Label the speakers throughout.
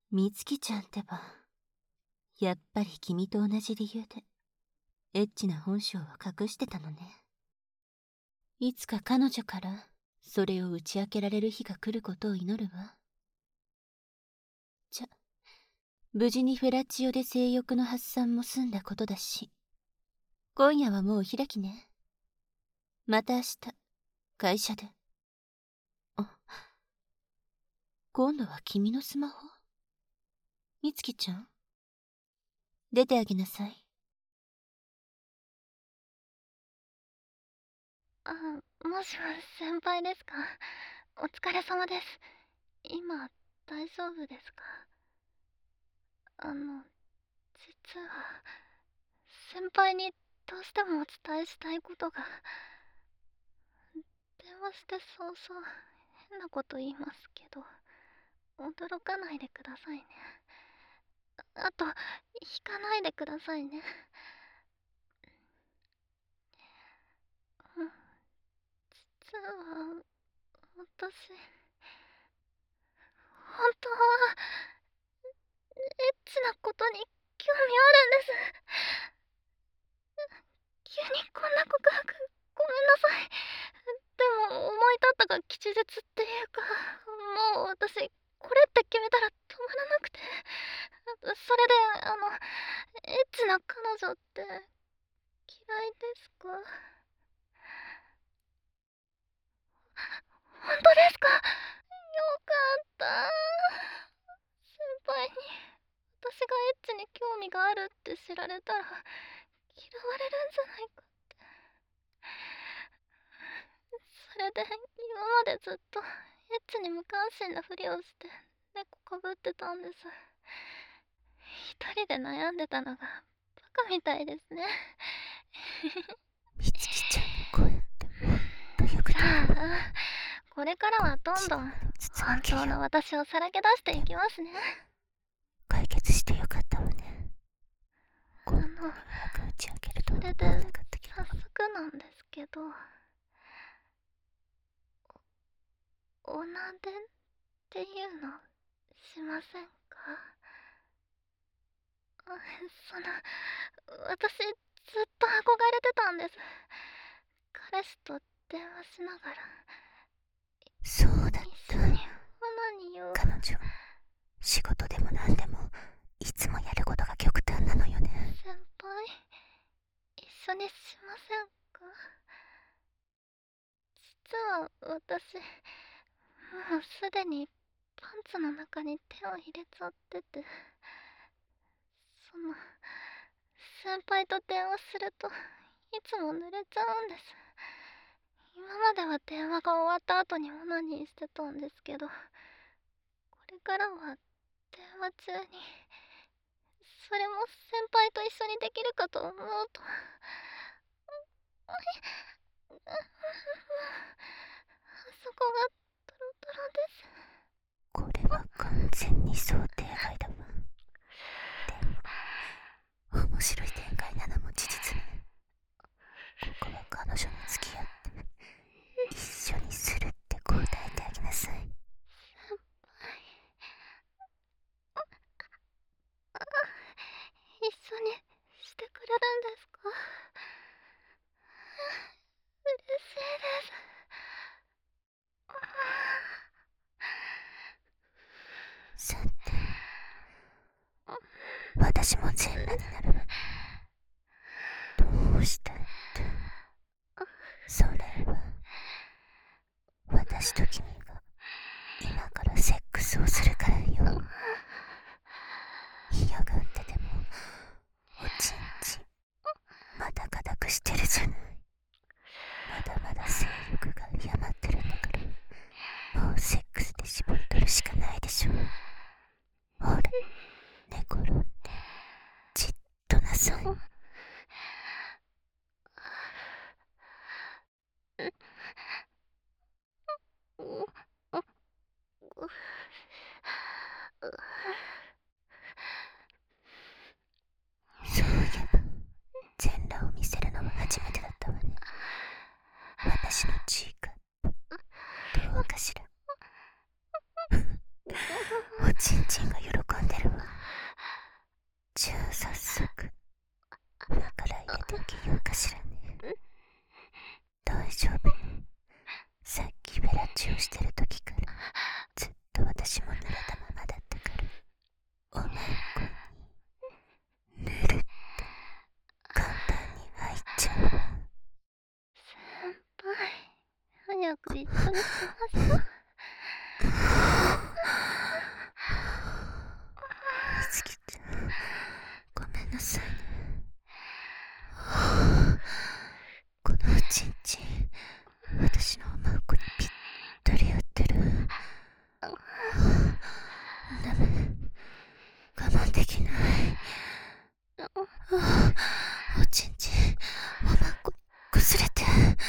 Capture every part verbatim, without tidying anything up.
Speaker 1: みつきちゃんってば、やっぱり君と同じ理由でエッチな本性は隠してたのね。いつか彼女からそれを打ち明けられる日が来ることを祈るわ。じゃ、無事にフェラチオで性欲の発散も済んだことだし、今夜はもう開きね。また明日会社で。あ、今度は君のスマホ？みつきちゃん、出てあげなさい。
Speaker 2: あ、もしもし先輩ですか？お疲れ様です。今大丈夫ですか？あの、実は先輩にどうしてもお伝えしたいことが。電話してそうそう変なこと言いますけど、驚かないでくださいね。あと、引かないでくださいね。うん、実は私、本当はエッチなことに興味あるんです。急にこんな告白ごめんなさい。でも思い立ったが吉日っていうか、もう私これって決めたら止まらなくて、それであのエッチな彼女って嫌いですか？本当ですか？よかった。先輩に私がエッチに興味があるって知られたら嫌われるんじゃないかって。それで今までずっとエッチに無関心なふりをして猫かぶってたんです。一人で悩んでたのがバカみたいですね。
Speaker 1: みつきちゃんの声ってほんとよく出る。
Speaker 2: さあ、これからはどんどん本当の私をさらけ出していきますね。
Speaker 1: 解決してよかったわね。
Speaker 2: あの、
Speaker 1: 早く打ち明けると
Speaker 2: それで
Speaker 1: 思わなかったけど。
Speaker 2: 早速なんですけど、おなでっていうのしませんか？あ、その、私ずっと憧れてたんです。彼氏と電話しながら
Speaker 1: そうだっ
Speaker 2: 一
Speaker 1: た。
Speaker 2: 緒にオナニーを。
Speaker 1: 彼女、仕事でも何でもいつもやることが極端なのよね。
Speaker 2: 先輩、一緒にしませんか？実は私、もうすでにパンツの中に手を入れちゃってて、その、先輩と電話するといつも濡れちゃうんです。今までは電話が終わった後にオナニーしてたんですけど、これからは電話中に、それも先輩と一緒にできるかと思うと、あそこがトロトロです。
Speaker 1: これは完全に想定外だわ。でも面白い展開なのも事実ね。ここは彼女に付き合って一緒にするって答えてあげなさい。
Speaker 2: 一緒にしてくれるんですか？嬉しいです。
Speaker 1: さて、私も全裸になるわ。どうしたって。それは私と君が今からセックスをするからよ。嫌がっててもおちんちんまだ固くしてるじゃない。まだまだ性欲が弱まってるんだから、もうセックスで絞り取るしかないでしょ。ほら、寝転んでじっとなさい。そういえば全裸を見せるのは初めてだったわね。私のチーカップどうかしら。おちんちんが喜込んでるわ。じゃあ早速今から入れてあげようかしらね。大丈夫ね。さっきベラチをしてる時からずっと私も濡れたままだったから、おまんこにぬるって簡単に入っちゃうわ。
Speaker 2: 先輩、早く一緒にしましょう。
Speaker 1: みつきちゃん、ごめんなさいね。このおちんちん、私のおまんこにぴったり合ってる。ダメ、我慢できない。おちんちん、おまんこにこすれて。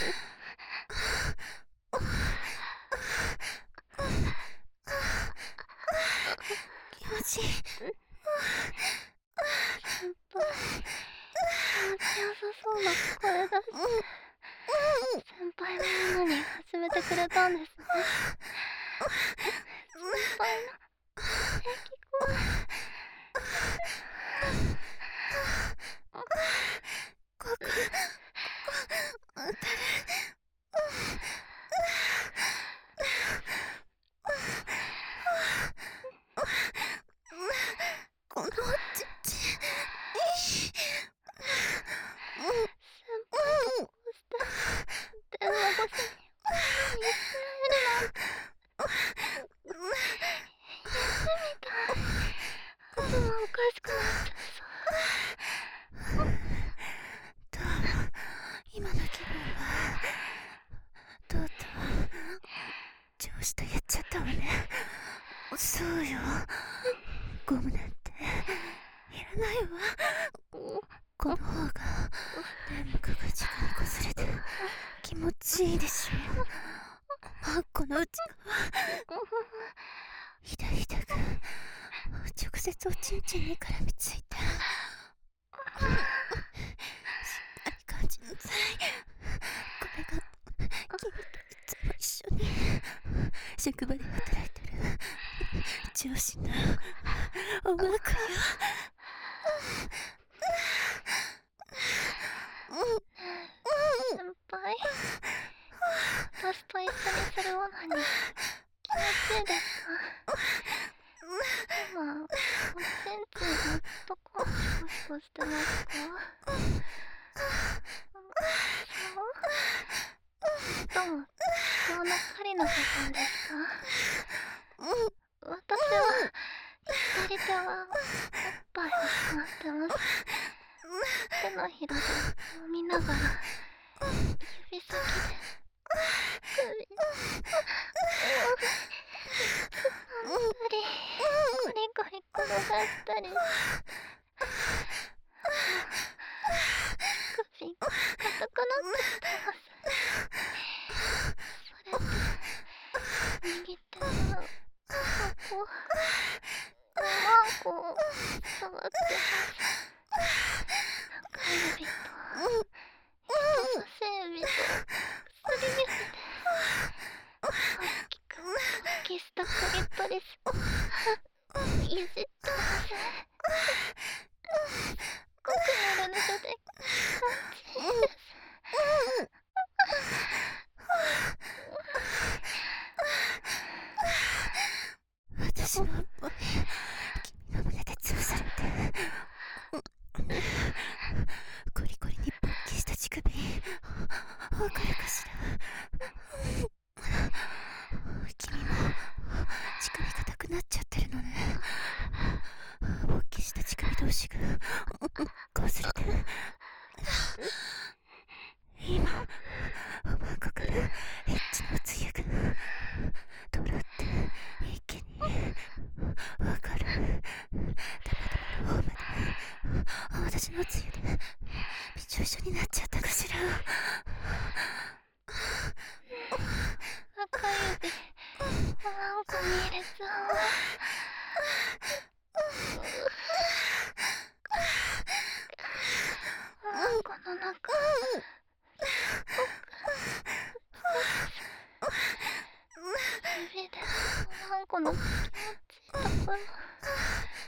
Speaker 1: 気持ちいい。
Speaker 2: 先輩、気持ちよさそうな声だし、先輩も女に始めてくれたんですね。先輩の平気声。
Speaker 1: ここ、当たる。このおちんちん、
Speaker 2: 先輩とこうして電話越しに見つめるなんて夢みたい。頭おかしくなっちゃいそう。
Speaker 1: どうも、今の気分はとうとう上司とやっちゃったわね。そうよ、ゴムなんていらないわ。この方が粘膜が直にこすれて気持ちいいでしょ。あ、この内側ひだひだが直接おちんちんに絡みついて、しっかり感じなさい。これが君といつも一緒に職場で働いてる上司のおまんこよ。
Speaker 2: 先輩、私と一緒にするオナニー気持ちいいですか？今、おちんちんずっとコンシコシコしてますか？そうそれとも必要な狩りの時間ですか？私は左手はおっぱいを触ってます。手のひらで揉みながら指先で首をつまんだりコリコリ転がしたり、首硬くなってきてます。それで右手はここおまんこを触ってます。中指と人差し指と薬指で大きく大きしたクリトリスいじってます。すっごくぬるぬるで気持ちいいです。
Speaker 1: 私のおっぱい君の胸で潰されて、コリコリに勃起した乳首わかるかしら。君も乳首硬くなっちゃってるのね。勃起した乳首同士がこすれて、今おまんこからエッチのつゆがドラって一気にわかる。ダマダマの方まで私のつゆでびちょびちょになっちゃったかしら。
Speaker 2: 中指おまんこに入れちゃうわ。おまんこの中すごく指でおまんこの気持ちいいところ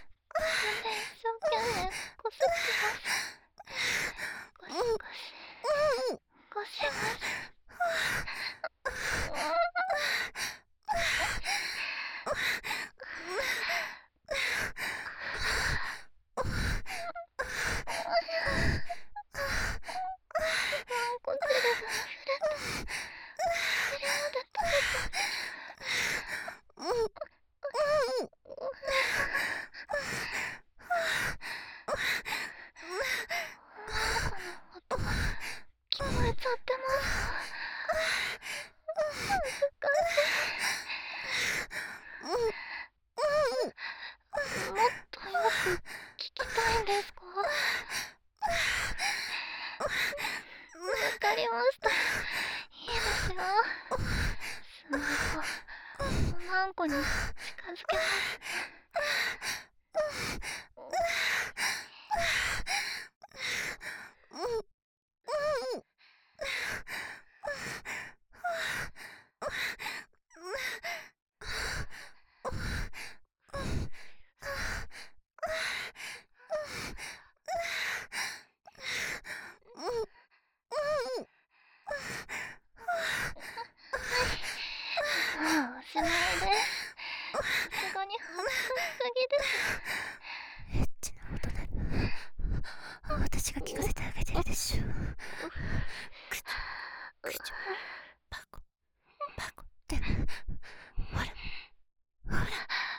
Speaker 2: に半分すぎです。
Speaker 1: エッチな音なら私が聞かせてあげてるでしょ。口口パコパコってほらほら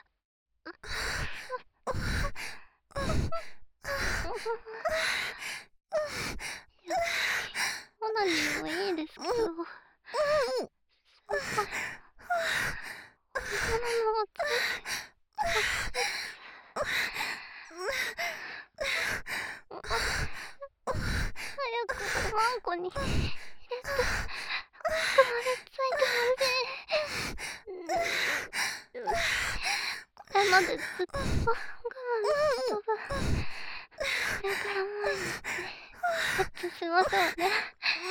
Speaker 2: いや、オナニーもいいですけど、先輩、本物のおつ早くマンコに入れて、奥までついてほしい。これまでずっと我慢した分、これから毎日ゲットしましょうね。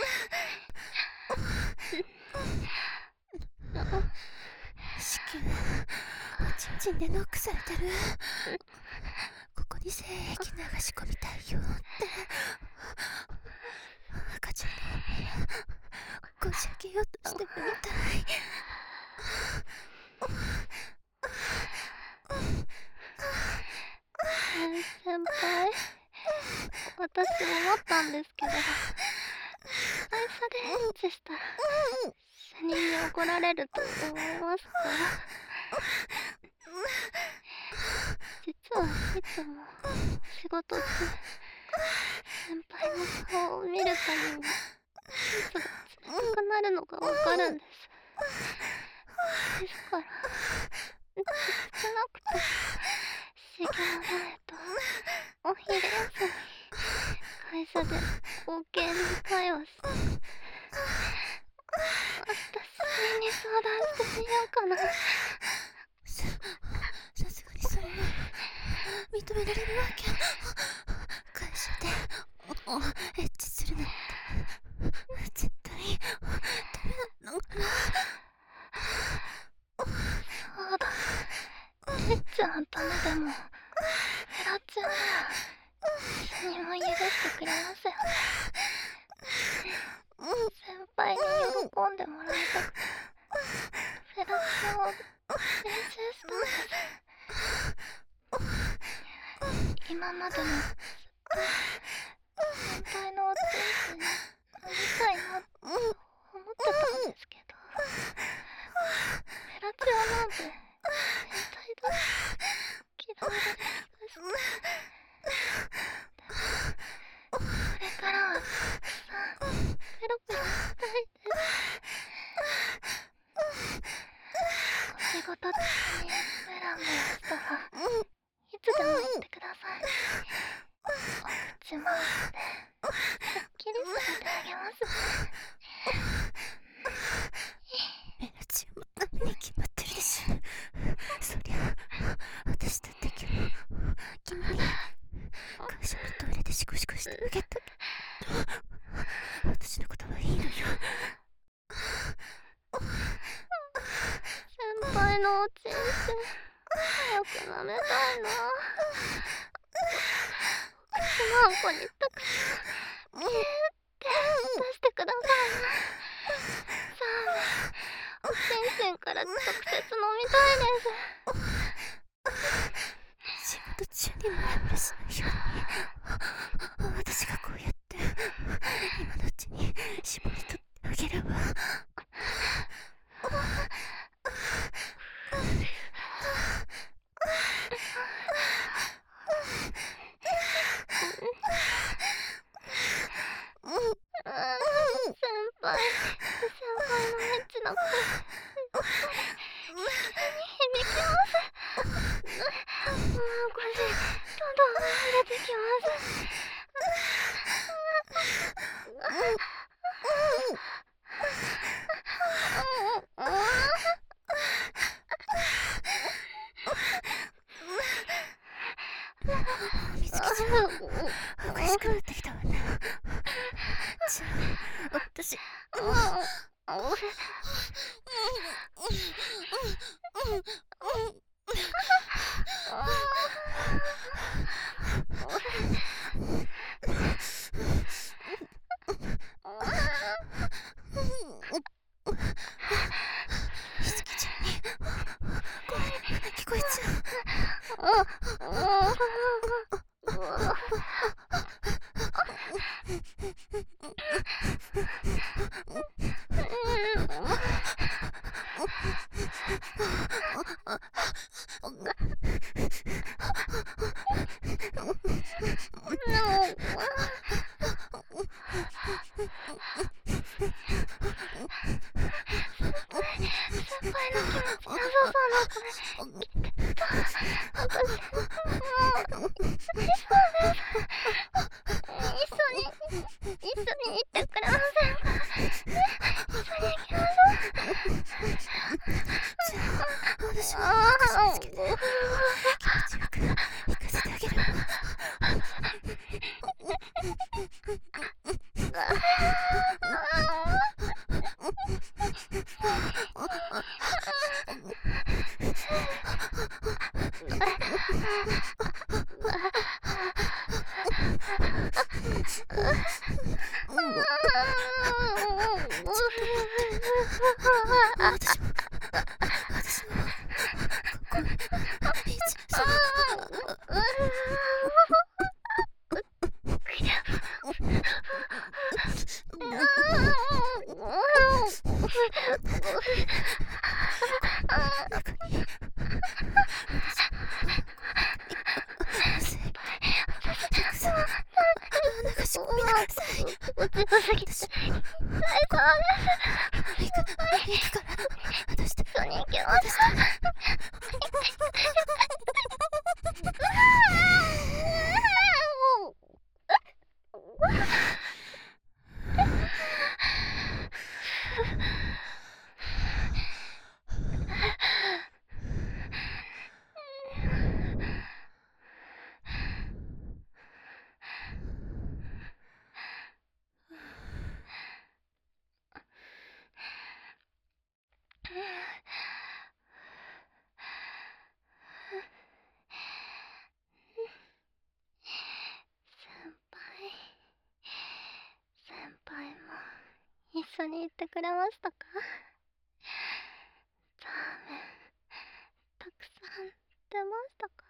Speaker 1: 子宮おちんちんでノックされてる。ここに精液流し込みたいよって赤ちゃんのこじ開けようとしてるみたい。
Speaker 2: 先輩、私思ったんですけど、会社でエッチしたら主任に怒られると思いますか？実はいつも仕事中、先輩の顔を見るたびにパンツが冷たくなるのがわかるんです。ですから、少なくとも修行前とお昼休み、会社で OK に会話して、私に相談してみようかな。
Speaker 1: さ、さすがにそれは認められるわけ。会社でおおエッチするなんて絶対ダメなのかな。
Speaker 2: そうだ、エッチのためでもフェラチオなら主任も許してくれますよね。先輩に喜んでもらいたくてフェラチオを練習したんです。今までもずっと先輩のおちんちんになりたいなって思ってたんですけど、フェラチオなんて変態だって嫌われる気がして。でもこれからはたくさんペロペロしたいです。お仕事中にムラムラしたらいつでも言ってください。お口回しですっきりさせてあげます。
Speaker 1: エラチオのために決まってるでしょ。そりゃ私だって今日君に会社のトイレでシコシコしてあげたけど、私のことはいいのよ。
Speaker 2: 先輩のおちんちん早く舐めたいな。お口マンコにたくさんピューって出してくださいな。さあ、おちんちんから直接飲みたいです。
Speaker 1: 仕事中にムラムラしないように私がこうやって今のうちに絞り取ってあげるわ。
Speaker 2: 先輩、先輩のエッチな声、やっぱりに響きます。もう腰、どんどん出てきます。
Speaker 1: みずきちゃん、おかしくなってきたわね。じゃあ私みずきちゃんに声聞こえちゃう。
Speaker 2: 一緒に行ってくれましたか？ザーメンたくさん出ましたか？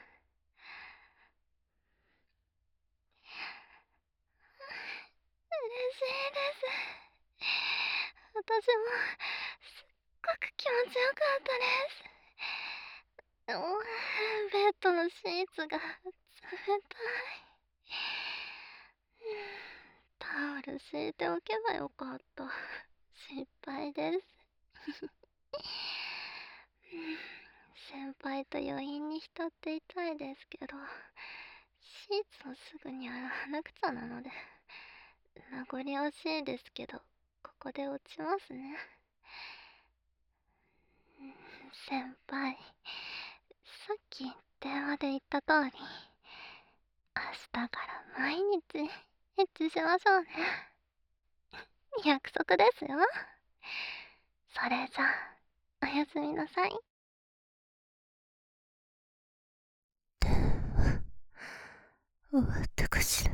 Speaker 2: 嬉しいです。私もすっごく気持ちよかったです。うんベッドのシーツが冷たい。タオル敷いておけばよかった。失敗です。先輩と余韻に浸っていたいですけど、シーツをすぐに洗わなくちゃなので、名残惜しいですけど、ここで落ちますね。先輩、さっき電話で言った通り、明日から毎日エッチしましょうね。約束ですよ。それじゃあ、おやすみなさい。
Speaker 1: 終わったかしら。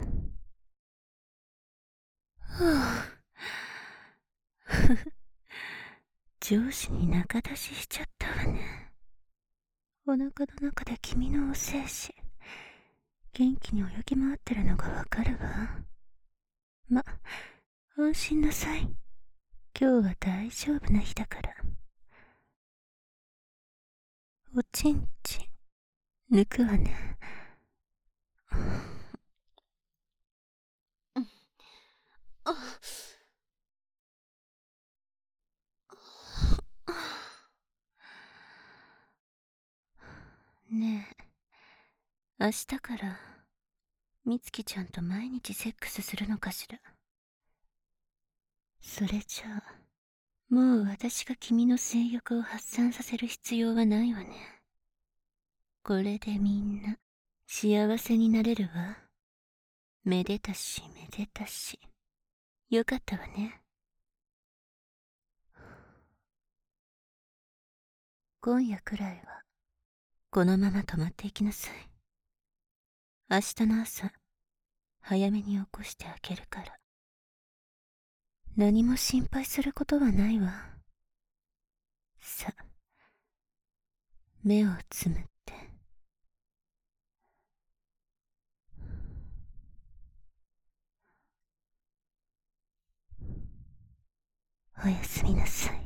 Speaker 1: はぁ上司に仲出ししちゃったわね。お腹の中で君のお精子元気に泳ぎ回ってるのがわかるわ。ま、安心なさい。今日は大丈夫な日だから。おちんち抜くわね。ねえ、明日からみつきちゃんと毎日セックスするのかしら。それじゃあもう私が君の性欲を発散させる必要はないわね。これでみんな幸せになれるわ。めでたしめでたし。よかったわね。今夜くらいはこのまま泊まっていきなさい。明日の朝早めに起こしてあげるから。何も心配することはないわ。さ、目をつむっておやすみなさい。